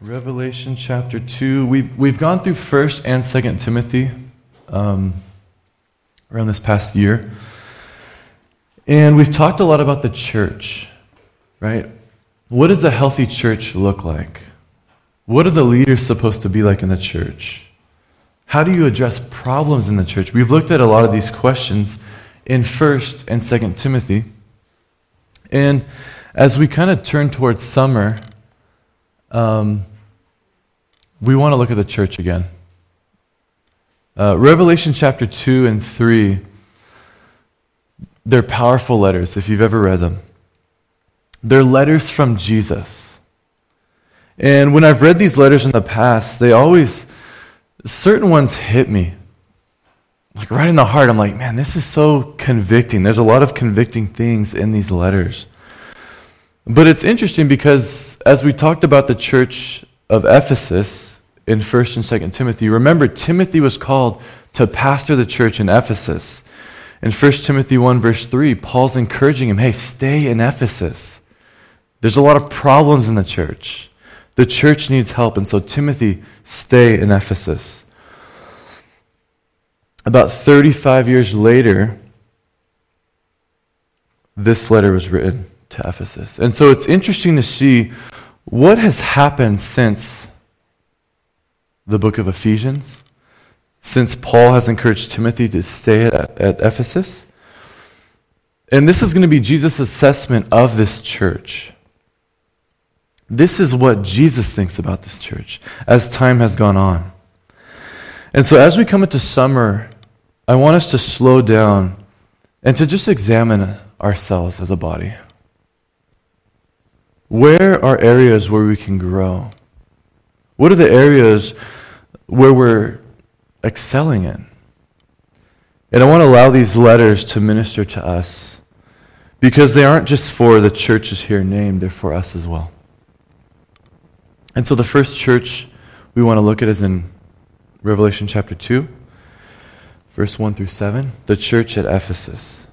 Revelation chapter 2. We've gone through 1st and 2nd Timothy around this past year. And we've talked a lot about the church, right? What does a healthy church look like? What are the leaders supposed to be like in the church? How do you address problems in the church? We've looked at a lot of these questions in 1st and 2nd Timothy. And as we kind of turn towards summer, we want to look at the church again. Revelation chapter 2 and 3, they're powerful letters if you've ever read them. They're letters from Jesus. And when I've read these letters in the past, certain ones hit me. Like right in the heart, I'm like, man, this is so convicting. There's a lot of convicting things in these letters. But it's interesting because as we talked about the church of Ephesus in 1st and 2nd Timothy, remember Timothy was called to pastor the church in Ephesus. In 1 Timothy 1 verse 3, Paul's encouraging him, hey, stay in Ephesus. There's a lot of problems in the church. The church needs help, and so Timothy, stay in Ephesus. About 35 years later, this letter was written to Ephesus. And so it's interesting to see what has happened since the book of Ephesians, since Paul has encouraged Timothy to stay at Ephesus. And this is going to be Jesus' assessment of this church. This is what Jesus thinks about this church as time has gone on. And so as we come into summer, I want us to slow down and to just examine ourselves as a body. Where are areas where we can grow? What are the areas where we're excelling in? And I want to allow these letters to minister to us because they aren't just for the churches here named, they're for us as well. And so the first church we want to look at is in Revelation chapter 2, verse 1 through 7, the church at Ephesus.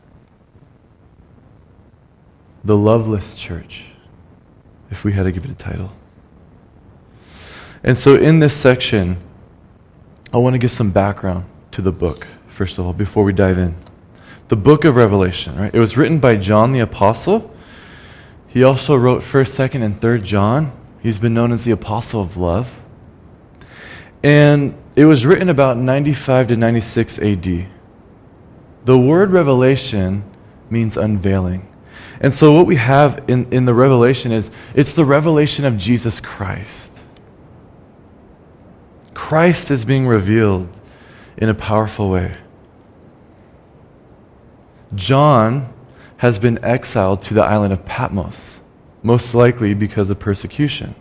The loveless church, if we had to give it a title. And so in this section, I want to give some background to the book, first of all, before we dive in. The book of Revelation, right? It was written by John the Apostle. He also wrote 1st, 2nd, and 3rd John. He's been known as the Apostle of Love. And it was written about 95 to 96 AD. The word revelation means unveiling. And so what we have in the revelation it's the revelation of Jesus Christ. Christ is being revealed in a powerful way. John has been exiled to the island of Patmos, most likely because of persecution.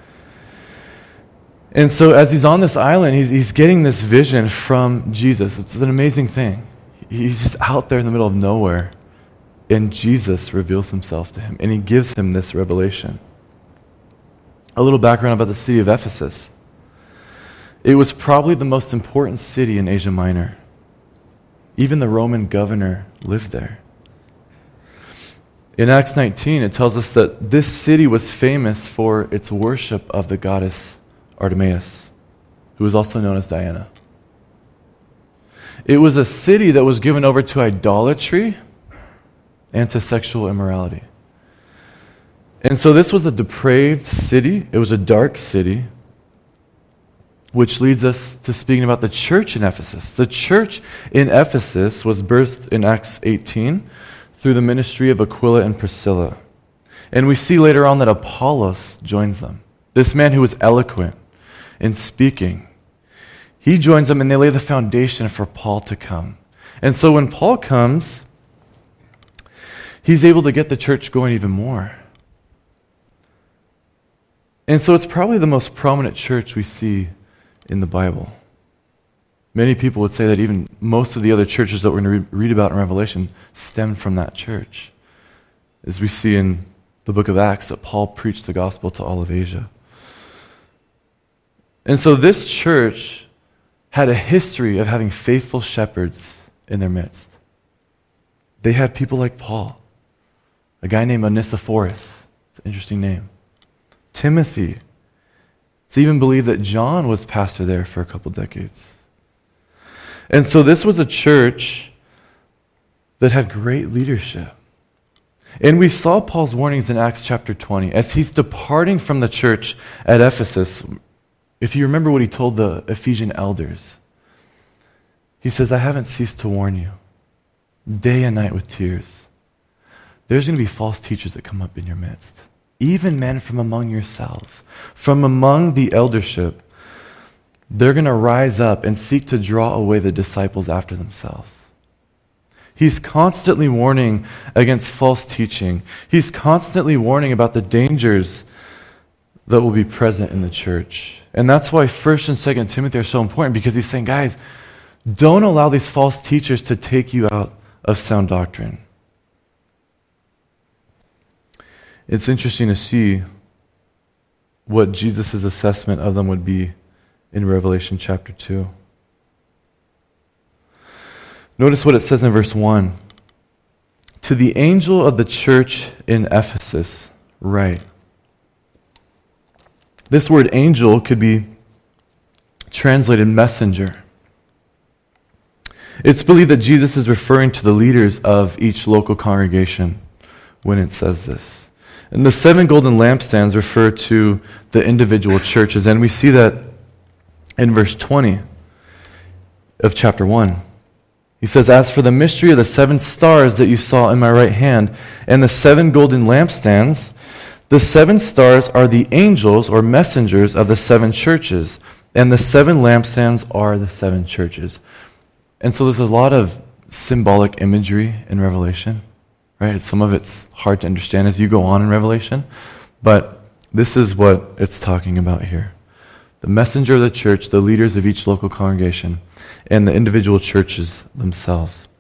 And so as he's on this island, he's getting this vision from Jesus. It's an amazing thing. He's just out there in the middle of nowhere, and Jesus reveals himself to him, and he gives him this revelation. A little background about the city of Ephesus. It was probably the most important city in Asia Minor. Even the Roman governor lived there. In Acts 19, it tells us that this city was famous for its worship of the goddess Artemis, who was also known as Diana. It was a city that was given over to idolatry and to sexual immorality. And so this was a depraved city. It was a dark city, which leads us to speaking about the church in Ephesus. The church in Ephesus was birthed in Acts 18 through the ministry of Aquila and Priscilla. And we see later on that Apollos joins them. This man who was eloquent in speaking. He joins them and they lay the foundation for Paul to come. And so when Paul comes, he's able to get the church going even more. And so it's probably the most prominent church we see in the Bible. Many people would say that even most of the other churches that we're going to read about in Revelation stemmed from that church. As we see in the book of Acts, that Paul preached the gospel to all of Asia. And so this church had a history of having faithful shepherds in their midst. They had people like Paul, a guy named Onesiphorus. It's an interesting name. Timothy, It's even believed that John was pastor there for a couple decades. And so this was a church that had great leadership. And we saw Paul's warnings in Acts chapter 20. As he's departing from the church at Ephesus, if you remember what he told the Ephesian elders, he says, I haven't ceased to warn you, day and night with tears. There's going to be false teachers that come up in your midst, even men from among yourselves, from among the eldership. They're going to rise up and seek to draw away the disciples after themselves. He's constantly warning against false teaching. He's constantly warning about the dangers that will be present in the church. And that's why 1st and 2nd Timothy are so important, because he's saying, guys, don't allow these false teachers to take you out of sound doctrine. It's interesting to see what Jesus' assessment of them would be in Revelation chapter 2. Notice what it says in verse 1. To the angel of the church in Ephesus, write. This word angel could be translated messenger. It's believed that Jesus is referring to the leaders of each local congregation when it says this. And the 7 golden lampstands refer to the individual churches, and we see that in verse 20 of chapter 1. He says, as for the mystery of the 7 stars that you saw in my right hand and the 7 golden lampstands, the 7 stars are the angels or messengers of the 7 churches, and the 7 lampstands are the 7 churches. And so there's a lot of symbolic imagery in Revelation, right? Some of it's hard to understand as you go on in Revelation, but this is what it's talking about here. The messenger of the church, the leaders of each local congregation, and the individual churches themselves.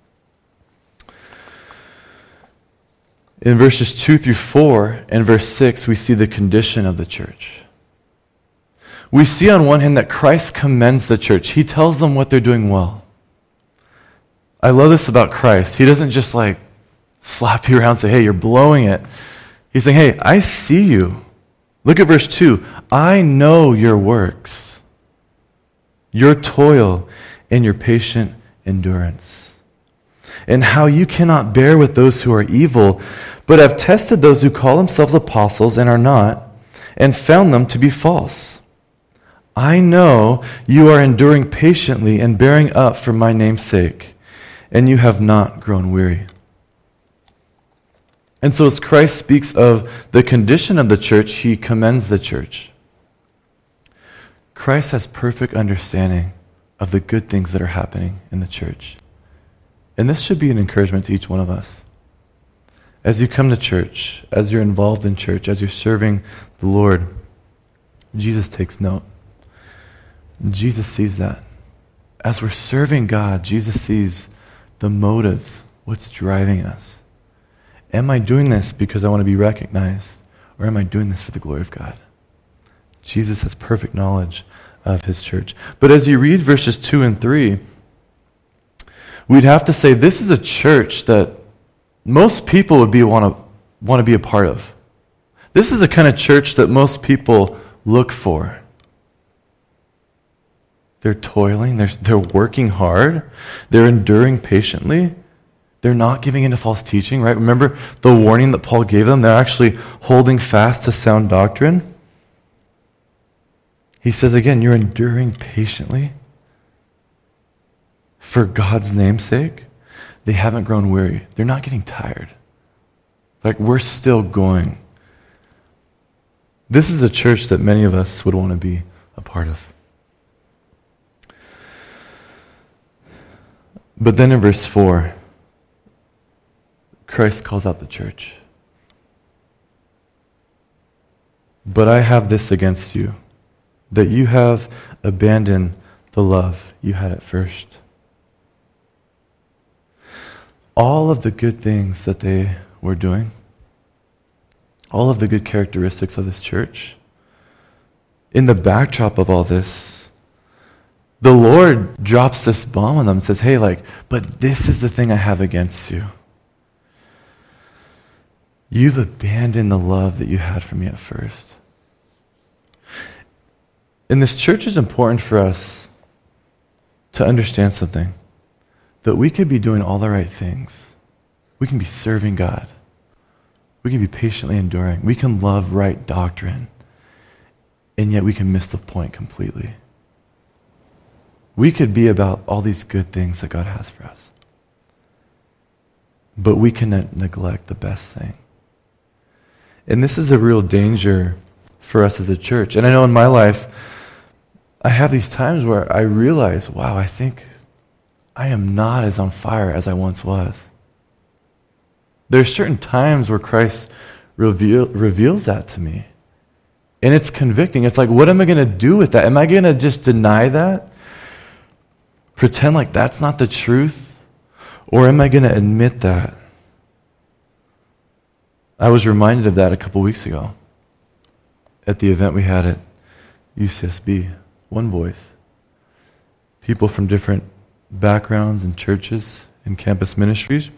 In verses 2 through 4 and verse 6, we see the condition of the church. We see on one hand that Christ commends the church. He tells them what they're doing well. I love this about Christ. He doesn't just slap you around and say, hey, you're blowing it. He's saying, hey, I see you. Look at verse 2. I know your works, your toil, and your patient endurance, and how you cannot bear with those who are evil, but have tested those who call themselves apostles and are not, and found them to be false. I know you are enduring patiently and bearing up for my name's sake, and you have not grown weary. And so as Christ speaks of the condition of the church, he commends the church. Christ has perfect understanding of the good things that are happening in the church. And this should be an encouragement to each one of us. As you come to church, as you're involved in church, as you're serving the Lord, Jesus takes note. Jesus sees that. As we're serving God, Jesus sees the motives, what's driving us. Am I doing this because I want to be recognized, or am I doing this for the glory of God? Jesus has perfect knowledge of his church. But as you read verses 2 and 3, we'd have to say this is a church that most people would want to be a part of. This is the kind of church that most people look for. They're toiling, they're working hard, they're enduring patiently. They're not giving in to false teaching, right? Remember the warning that Paul gave them? They're actually holding fast to sound doctrine. He says again, you're enduring patiently for God's name's sake. They haven't grown weary. They're not getting tired. We're still going. This is a church that many of us would want to be a part of. But then in verse 4, Christ calls out the church. But I have this against you, that you have abandoned the love you had at first. All of the good things that they were doing, all of the good characteristics of this church, in the backdrop of all this, the Lord drops this bomb on them and says, hey, but this is the thing I have against you. You've abandoned the love that you had for me at first. In this church is important for us to understand something, that we could be doing all the right things. We can be serving God. We can be patiently enduring. We can love right doctrine, and yet we can miss the point completely. We could be about all these good things that God has for us, but we can neglect the best thing. And this is a real danger for us as a church. And I know in my life, I have these times where I realize, wow, I think I am not as on fire as I once was. There are certain times where Christ reveals that to me. And it's convicting. It's like, what am I going to do with that? Am I going to just deny that? Pretend like that's not the truth? Or am I going to admit that? I was reminded of that a couple weeks ago at the event we had at UCSB, One Voice. People from different backgrounds and churches and campus ministries.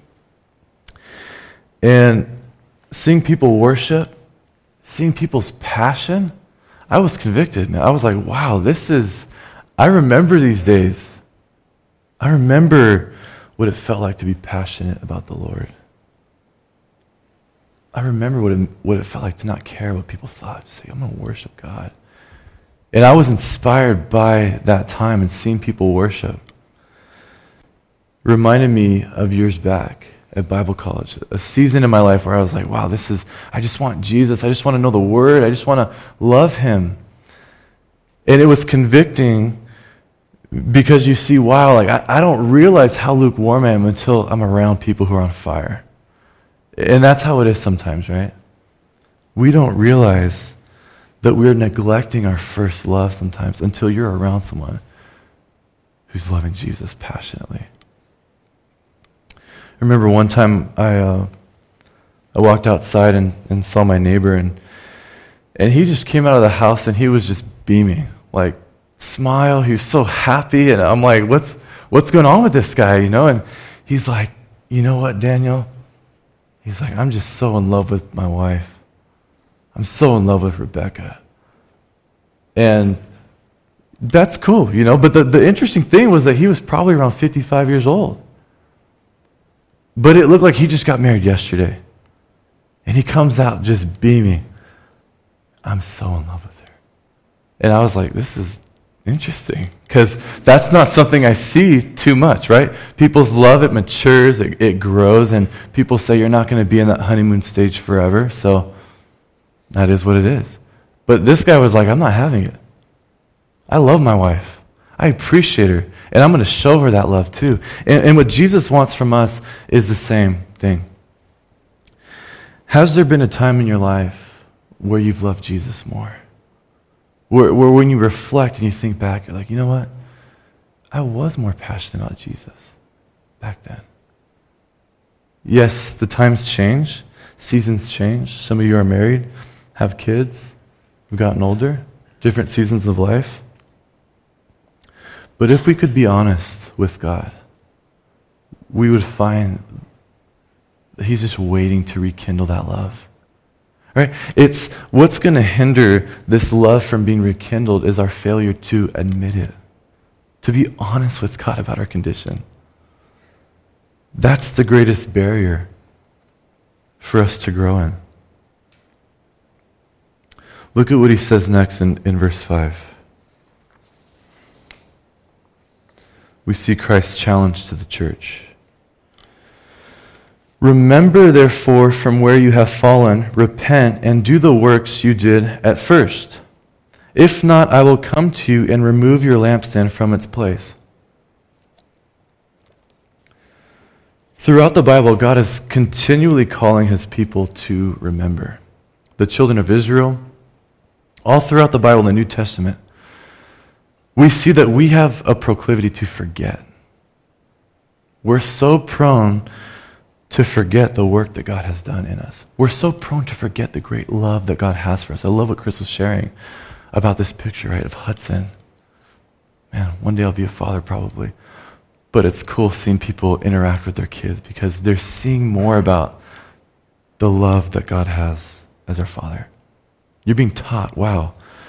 And seeing people worship, seeing people's passion, I was convicted, man. I was like, wow, I remember these days. I remember what it felt like to be passionate about the Lord. I remember what it felt like to not care what people thought. Just say, I'm going to worship God. And I was inspired by that time and seeing people worship. Reminded me of years back at Bible college, a season in my life where I was like, wow, I just want Jesus. I just want to know the Word. I just want to love Him. And it was convicting because you see, wow, like I don't realize how lukewarm I am until I'm around people who are on fire. And that's how it is sometimes, right? We don't realize that we're neglecting our first love sometimes until you're around someone who's loving Jesus passionately. I remember one time I walked outside and saw my neighbor, and he just came out of the house and he was just beaming, like smile. He was so happy, and I'm like, what's going on with this guy, And he's like, you know what, Daniel? He's like, I'm just so in love with my wife. I'm so in love with Rebecca. And that's cool, But the interesting thing was that he was probably around 55 years old. But it looked like he just got married yesterday. And he comes out just beaming. I'm so in love with her. And I was like, this is interesting. Because that's not something I see too much, right? People's love, it matures, it grows, and people say you're not going to be in that honeymoon stage forever. So that is what it is. But this guy was like, I'm not having it. I love my wife. I appreciate her. And I'm going to show her that love too. And what Jesus wants from us is the same thing. Has there been a time in your life where you've loved Jesus more? Where when you reflect and you think back, you're like, you know what? I was more passionate about Jesus back then. Yes, the times change. Seasons change. Some of you are married, have kids, have gotten older, different seasons of life. But if we could be honest with God, we would find that He's just waiting to rekindle that love. Right? It's what's going to hinder this love from being rekindled is our failure to admit it, to be honest with God about our condition. That's the greatest barrier for us to grow in. Look at what he says next in verse 5. We see Christ's challenge to the church. Remember, therefore, from where you have fallen, repent, and do the works you did at first. If not, I will come to you and remove your lampstand from its place. Throughout the Bible, God is continually calling His people to remember. The children of Israel, all throughout the Bible in the New Testament, we see that we have a proclivity to forget. We're so prone to forget the work that God has done in us. We're so prone to forget the great love that God has for us. I love what Chris was sharing about this picture, right, of Hudson. Man, one day I'll be a father probably. But it's cool seeing people interact with their kids because they're seeing more about the love that God has as our Father. You're being taught, wow,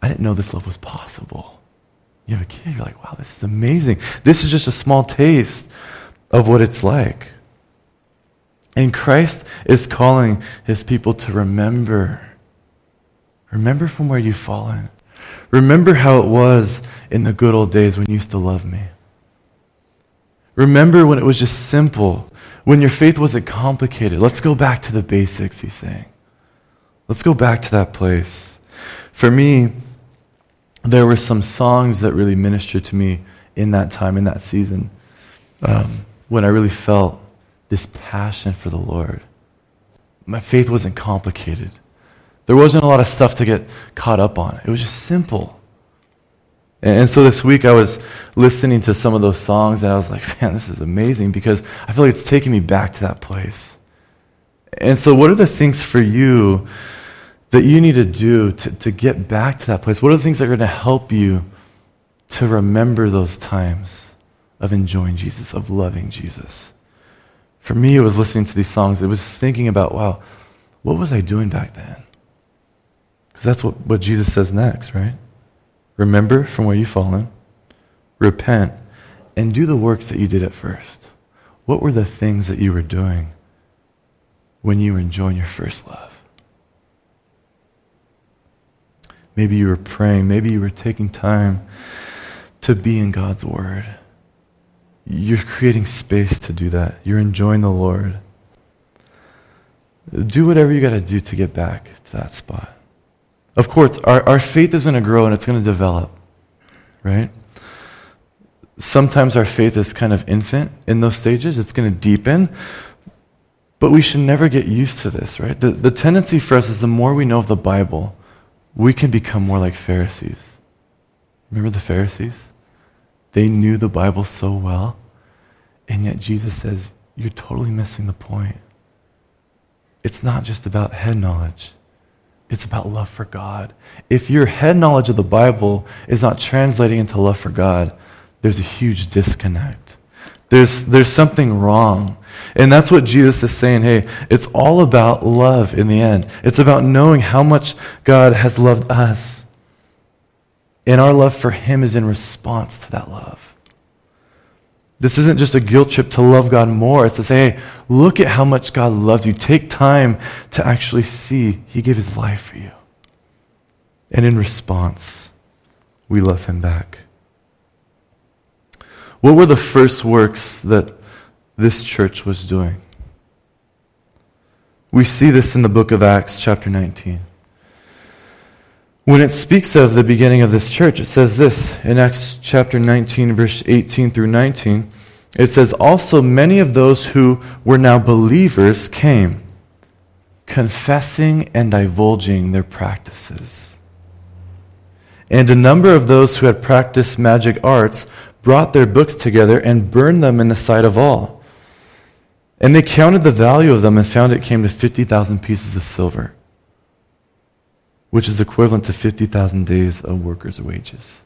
I didn't know this love was possible. You have a kid, you're like, wow, this is amazing. This is just a small taste of what it's like. And Christ is calling his people to remember. Remember from where you've fallen. Remember how it was in the good old days when you used to love me. Remember when it was just simple, when your faith wasn't complicated. Let's go back to the basics, he's saying. Let's go back to that place. For me, there were some songs that really ministered to me in that time, in that season, when I really felt this passion for the Lord. My faith wasn't complicated. There wasn't a lot of stuff to get caught up on. It was just simple. And so this week I was listening to some of those songs and I was like, man, this is amazing because I feel like it's taking me back to that place. And so what are the things for you that you need to do to get back to that place? What are the things that are going to help you to remember those times of enjoying Jesus, of loving Jesus? For me, it was listening to these songs. It was thinking about, wow, what was I doing back then? Because that's what Jesus says next, right? Remember from where you've fallen, repent, and do the works that you did at first. What were the things that you were doing when you were enjoying your first love? Maybe you were praying. Maybe you were taking time to be in God's Word. You're creating space to do that. You're enjoying the Lord. Do whatever you got to do to get back to that spot. Of course, our faith is going to grow and it's going to develop, right? Sometimes our faith is kind of infant in those stages. It's going to deepen. But we should never get used to this, right? The tendency for us is the more we know of the Bible, we can become more like Pharisees. Remember the Pharisees? They knew the Bible so well, and yet Jesus says, you're totally missing the point. It's not just about head knowledge. It's about love for God. If your head knowledge of the Bible is not translating into love for God, there's a huge disconnect. There's something wrong. And that's what Jesus is saying. Hey, it's all about love in the end. It's about knowing how much God has loved us. And our love for him is in response to that love. This isn't just a guilt trip to love God more. It's to say, hey, look at how much God loved you. Take time to actually see he gave his life for you. And in response, we love him back. What were the first works that this church was doing? We see this in the book of Acts, chapter 19. When it speaks of the beginning of this church, it says this in Acts chapter 19, verse 18 through 19. It says, also many of those who were now believers came, confessing and divulging their practices. And a number of those who had practiced magic arts brought their books together and burned them in the sight of all. And they counted the value of them and found it came to 50,000 pieces of silver, which is equivalent to 50,000 days of workers' wages.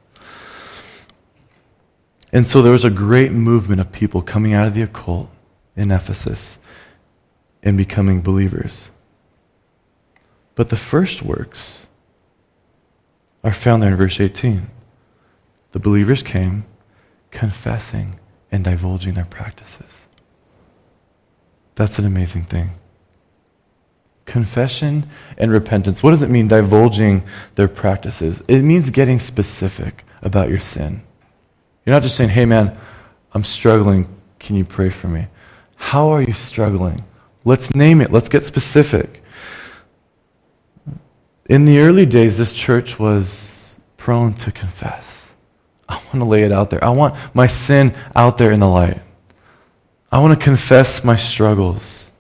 And so there was a great movement of people coming out of the occult in Ephesus and becoming believers. But the first works are found there in verse 18. The believers came, confessing and divulging their practices. That's an amazing thing. Confession and repentance. What does it mean, divulging their practices? It means getting specific about your sin. You're not just saying, hey man, I'm struggling, can you pray for me? How are you struggling? Let's name it, let's get specific. In the early days, this church was prone to confess. I want to lay it out there. I want my sin out there in the light. I want to confess my struggles.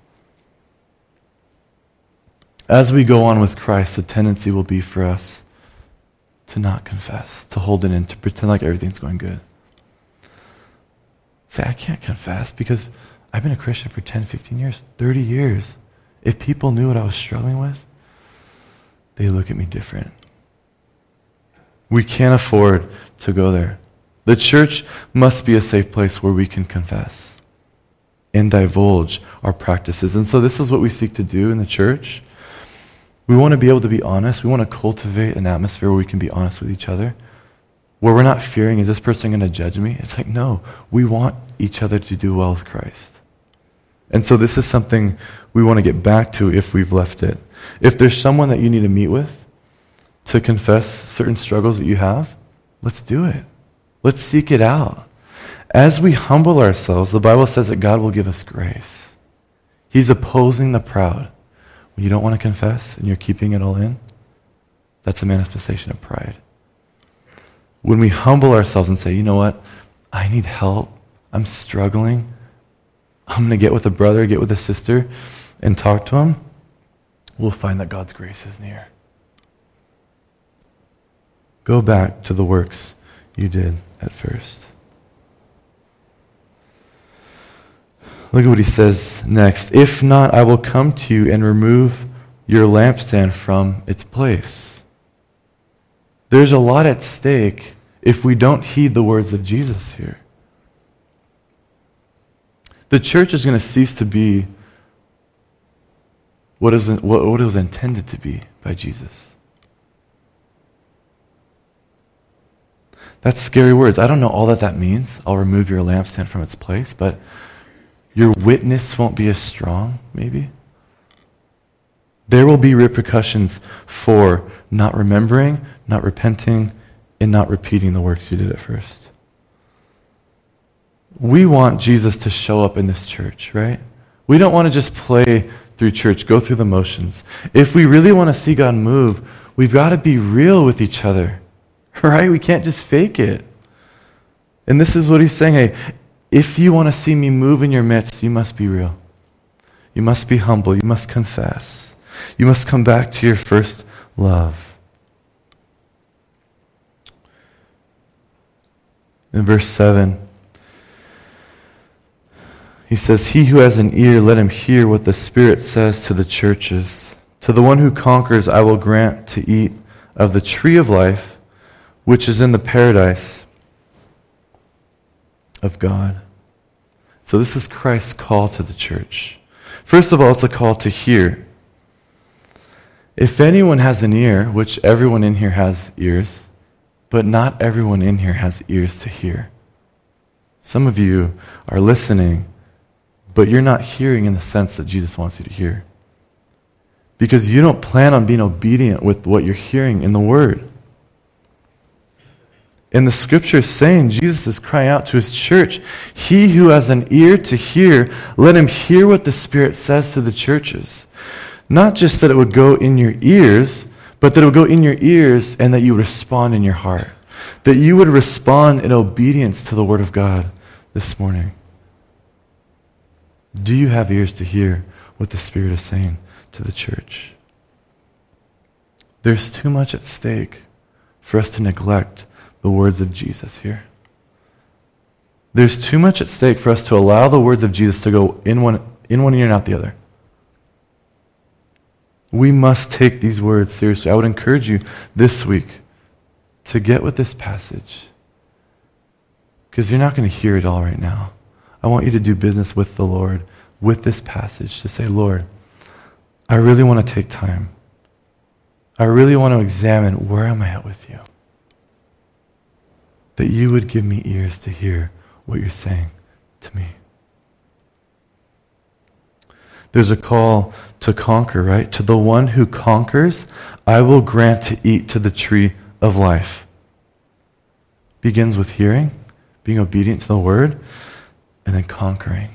As we go on with Christ, the tendency will be for us to not confess, to hold it in, to pretend like everything's going good. Say, I can't confess because I've been a Christian for 10, 15 years, 30 years. If people knew what I was struggling with, they look at me different. We can't afford to go there. The church must be a safe place where we can confess and divulge our practices. And so this is what we seek to do in the church. We want to be able to be honest. We want to cultivate an atmosphere where we can be honest with each other, where we're not fearing, is this person going to judge me? It's like, no, we want each other to do well with Christ. And so this is something we want to get back to if we've left it. If there's someone that you need to meet with to confess certain struggles that you have, let's do it. Let's seek it out. As we humble ourselves, the Bible says that God will give us grace. He's opposing the proud. When you don't want to confess and you're keeping it all in, that's a manifestation of pride. When we humble ourselves and say, you know what, I need help, I'm struggling, I'm going to get with a brother, get with a sister, and talk to him, we'll find that God's grace is near. Go back to the works you did at first. Look at what he says next. If not, I will come to you and remove your lampstand from its place. There's a lot at stake if we don't heed the words of Jesus here. The church is going to cease to be what it was intended to be by Jesus. That's scary words. I don't know all that means. I'll remove your lampstand from its place, but your witness won't be as strong, maybe. There will be repercussions for not remembering, not repenting, and not repeating the works you did at first. We want Jesus to show up in this church, right? We don't want to just play through church, go through the motions. If we really want to see God move, we've got to be real with each other, right? We can't just fake it. And this is what he's saying. Hey, if you want to see me move in your midst, you must be real. You must be humble. You must confess. You must come back to your first love. In verse 7, he says, he who has an ear, let him hear what the Spirit says to the churches. To the one who conquers, I will grant to eat of the tree of life, which is in the paradise of God. So this is Christ's call to the church. First of all, it's a call to hear. If anyone has an ear, which everyone in here has ears, but not everyone in here has ears to hear. Some of you are listening, but you're not hearing in the sense that Jesus wants you to hear. Because you don't plan on being obedient with what you're hearing in the Word. And the Scripture is saying, Jesus is crying out to his church, he who has an ear to hear, let him hear what the Spirit says to the churches. Not just that it would go in your ears, but that it would go in your ears and that you would respond in your heart. That you would respond in obedience to the Word of God this morning. Do you have ears to hear what the Spirit is saying to the church? There's too much at stake for us to neglect the words of Jesus here. There's too much at stake for us to allow the words of Jesus to go in one ear and out the other. We must take these words seriously. I would encourage you this week to get with this passage, because you're not going to hear it all right now. I want you to do business with the Lord, with this passage, to say, Lord, I really want to take time. I really want to examine where am I at with you. That you would give me ears to hear what you're saying to me. There's a call to conquer, right? To the one who conquers, I will grant to eat to the tree of life. Begins with hearing, being obedient to the word, and then conquering.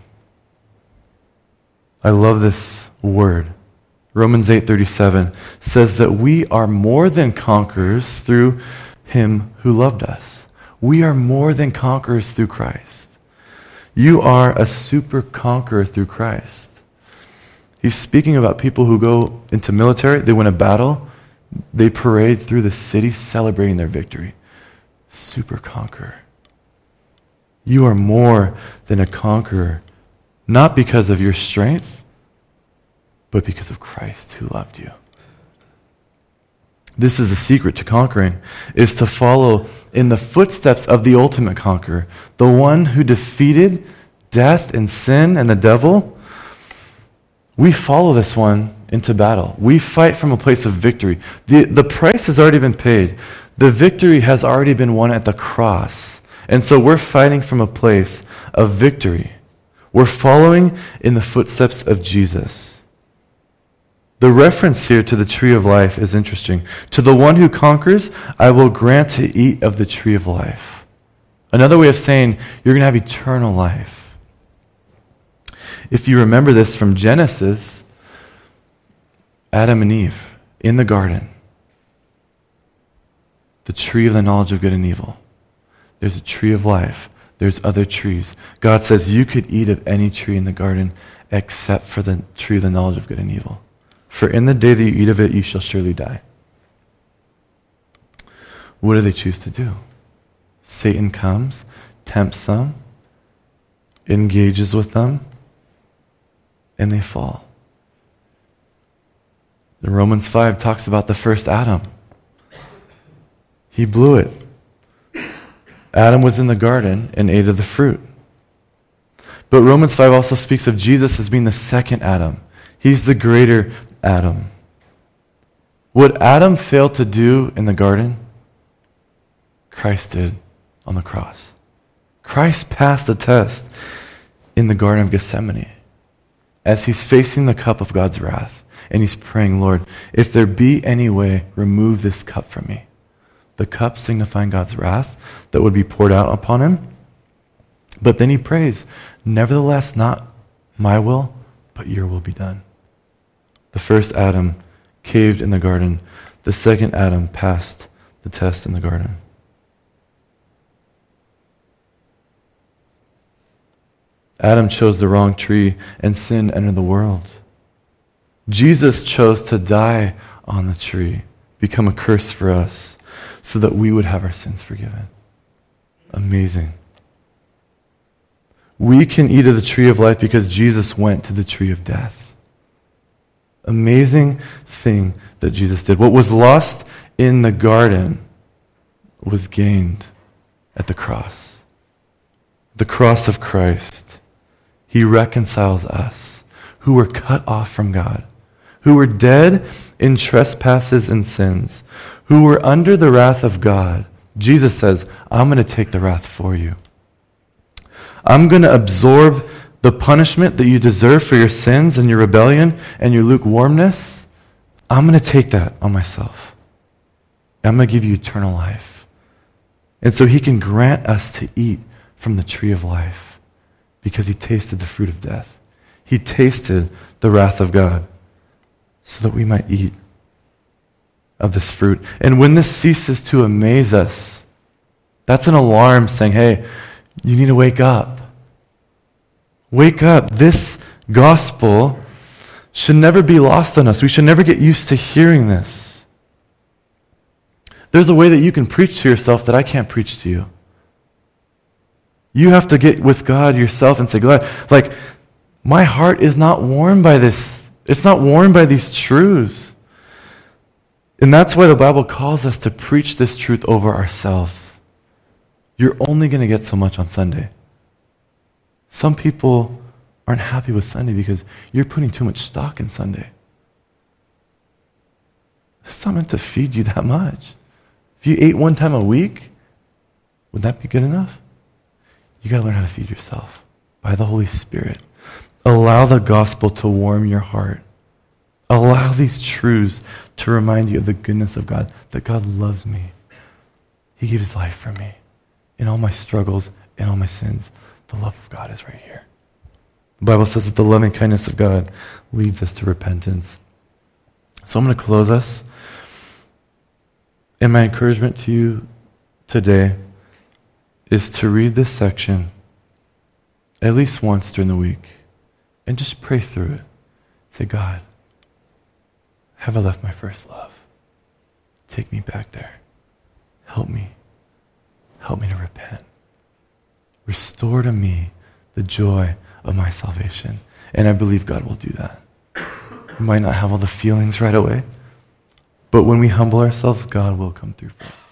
I love this word. Romans 8:37 says that we are more than conquerors through him who loved us. We are more than conquerors through Christ. You are a super conqueror through Christ. He's speaking about people who go into military, they win a battle, they parade through the city celebrating their victory. Super conqueror. You are more than a conqueror, not because of your strength, but because of Christ who loved you. This is the secret to conquering, is to follow in the footsteps of the ultimate conqueror, the one who defeated death and sin and the devil. We follow this one into battle. We fight from a place of victory. The price has already been paid. The victory has already been won at the cross. And so we're fighting from a place of victory. We're following in the footsteps of Jesus. The reference here to the tree of life is interesting. To the one who conquers, I will grant to eat of the tree of life. Another way of saying you're going to have eternal life. If you remember this from Genesis, Adam and Eve in the garden, the tree of the knowledge of good and evil. There's a tree of life. There's other trees. God says you could eat of any tree in the garden except for the tree of the knowledge of good and evil. For in the day that you eat of it, you shall surely die. What do they choose to do? Satan comes, tempts them, engages with them, and they fall. Romans 5 talks about the first Adam. He blew it. Adam was in the garden and ate of the fruit. But Romans 5 also speaks of Jesus as being the second Adam. He's the greater Adam. What Adam failed to do in the garden, Christ did on the cross. Christ passed the test in the Garden of Gethsemane as he's facing the cup of God's wrath. And he's praying, Lord, if there be any way, remove this cup from me. The cup signifying God's wrath that would be poured out upon him. But then he prays, nevertheless, not my will, but your will be done. The first Adam caved in the garden. The second Adam passed the test in the garden. Adam chose the wrong tree and sin entered the world. Jesus chose to die on the tree, become a curse for us, so that we would have our sins forgiven. Amazing. We can eat of the tree of life because Jesus went to the tree of death. Amazing thing that Jesus did. What was lost in the garden was gained at the cross. The cross of Christ. He reconciles us who were cut off from God, who were dead in trespasses and sins, who were under the wrath of God. Jesus says, I'm going to take the wrath for you. I'm going to absorb the punishment that you deserve for your sins and your rebellion and your lukewarmness. I'm going to take that on myself. I'm going to give you eternal life. And so he can grant us to eat from the tree of life because he tasted the fruit of death. He tasted the wrath of God so that we might eat of this fruit. And when this ceases to amaze us, that's an alarm saying, hey, you need to wake up. Wake up. This gospel should never be lost on us. We should never get used to hearing this. There's a way that you can preach to yourself that I can't preach to you. You have to get with God yourself and say, God, like, my heart is not warmed by this. It's not warmed by these truths. And that's why the Bible calls us to preach this truth over ourselves. You're only going to get so much on Sunday. Some people aren't happy with Sunday because you're putting too much stock in Sunday. It's not meant to feed you that much. If you ate one time a week, would that be good enough? You got to learn how to feed yourself by the Holy Spirit. Allow the gospel to warm your heart. Allow these truths to remind you of the goodness of God, that God loves me. He gave his life for me. In all my struggles, in all my sins, the love of God is right here. The Bible says that the loving kindness of God leads us to repentance. So I'm going to close us. And my encouragement to you today is to read this section at least once during the week and just pray through it. Say, God, have I left my first love? Take me back there. Help me. Help me to repent. Restore to me the joy of my salvation. And I believe God will do that. We might not have all the feelings right away, but when we humble ourselves, God will come through for us.